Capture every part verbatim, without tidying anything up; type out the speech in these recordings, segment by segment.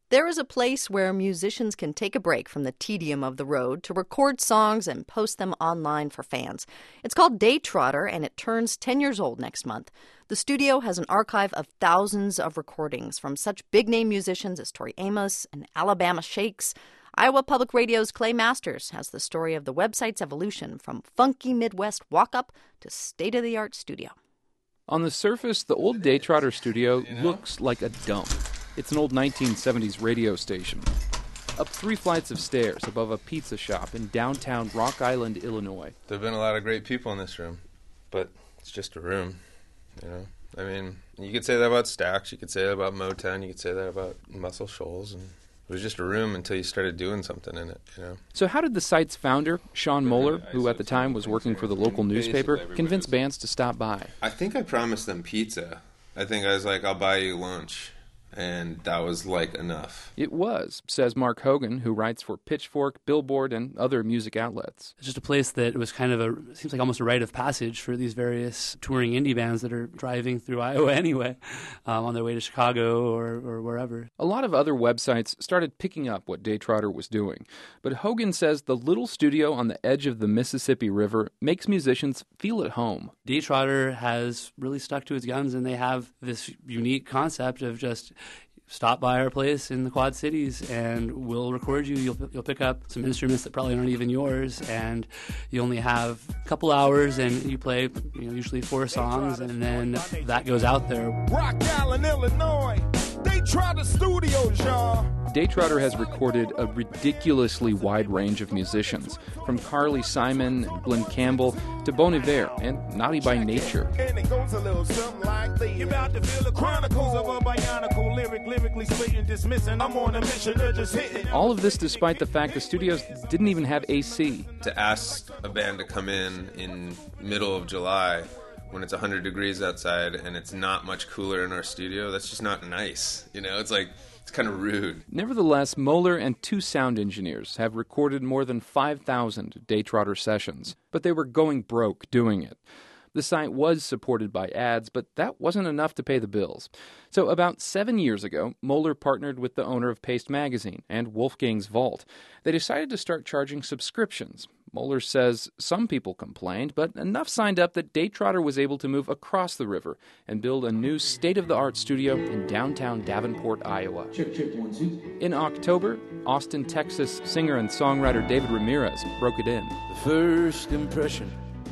There is a place where musicians can take a break from the tedium of the road to record songs and post them online for fans. It's called Daytrotter, and it turns ten years old next month. The studio has an archive of thousands of recordings from such big-name musicians as Tori Amos and Alabama Shakes. Iowa Public Radio's Clay Masters has the story of the website's evolution from funky Midwest walk-up to state-of-the-art studio. On the surface, the old Daytrotter studio looks like a dump. It's an old nineteen seventies radio station. Up three flights of stairs above a pizza shop in downtown Rock Island, Illinois. There have been a lot of great people in this room, but it's just a room, you know? I mean, you could say that about Stax, you could say that about Motown, you could say that about Muscle Shoals, and it was just a room until you started doing something in it, you know? So how did the site's founder, Sean Moeller, who at the time was working for the local newspaper, convince bands to stop by? I think I promised them pizza. I think I was like, I'll buy you lunch. And that was, like, enough. It was, says Mark Hogan, who writes for Pitchfork, Billboard, and other music outlets. It's just a place that was kind of a, seems like almost a rite of passage for these various touring indie bands that are driving through Iowa anyway, um, on their way to Chicago or, or wherever. A lot of other websites started picking up what Daytrotter was doing. But Hogan says the little studio on the edge of the Mississippi River makes musicians feel at home. Daytrotter has really stuck to its guns, and they have this unique concept of just stop by our place in the Quad Cities and we'll record you. You'll, you'll pick up some instruments that probably aren't even yours, and you only have a couple hours, and you play, you know, usually four songs, and then that goes out there. Rock Island, Illinois. Daytrotter Studios, y'all. Daytrotter has recorded a ridiculously wide range of musicians, from Carly Simon and Glenn Campbell to Bon Iver and Naughty by Nature. And it goes a little something like this. You're about to feel the chronicles of a bionicle lyric, lyrically spitting, dismissing. I'm on a mission to just hit it. All of this despite the fact the studios didn't even have A C. To ask a band to come in in middle of July when it's one hundred degrees outside and it's not much cooler in our studio, that's just not nice. You know, it's like, it's kind of rude. Nevertheless, Moeller and two sound engineers have recorded more than five thousand Daytrotter sessions, but they were going broke doing it. The site was supported by ads, but that wasn't enough to pay the bills. So about seven years ago, Moeller partnered with the owner of Paste Magazine and Wolfgang's Vault. They decided to start charging subscriptions. Moeller says some people complained, but enough signed up that Daytrotter was able to move across the river and build a new state-of-the-art studio in downtown Davenport, Iowa. Check, check, one, two. In October, Austin, Texas singer and songwriter David Ramirez broke it in. The first impression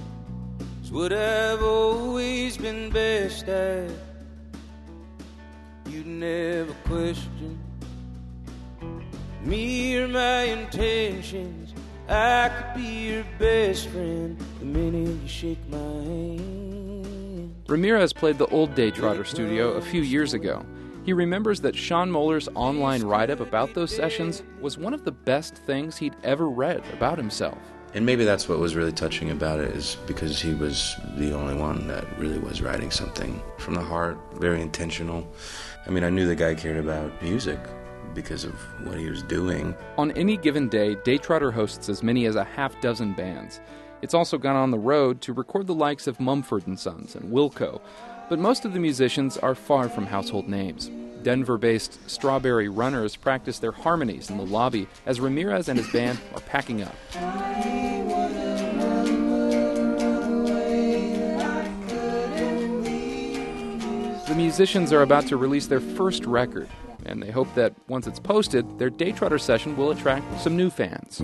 is what I've always been best at. You'd never question me or my intentions. I could be your best friend the minute you shake my hand. Ramirez played the old Daytrotter studio a few years ago. He remembers that Sean Moeller's online write-up about those sessions was one of the best things he'd ever read about himself. And maybe that's what was really touching about it, is because he was the only one that really was writing something from the heart, very intentional. I mean, I knew the guy cared about music because of what he was doing. On any given day, Daytrotter hosts as many as a half dozen bands. It's also gone on the road to record the likes of Mumford and Sons and Wilco. But most of the musicians are far from household names. Denver-based Strawberry Runners practice their harmonies in the lobby as Ramirez and his band are packing up. The musicians are about to release their first record, and they hope that once it's posted, their Daytrotter session will attract some new fans.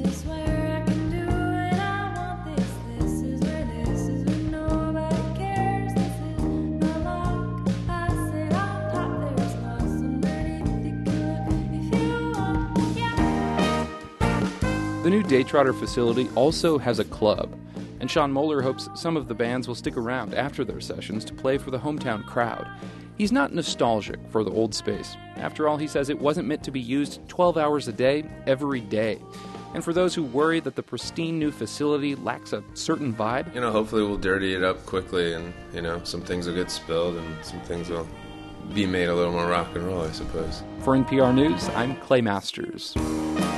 The new Daytrotter facility also has a club, and Sean Moeller hopes some of the bands will stick around after their sessions to play for the hometown crowd. He's not nostalgic for the old space. After all, he says it wasn't meant to be used twelve hours a day, every day. And for those who worry that the pristine new facility lacks a certain vibe, You know, hopefully we'll dirty it up quickly, and, you know, some things will get spilled and some things will be made a little more rock and roll, I suppose. For N P R News, I'm Clay Masters.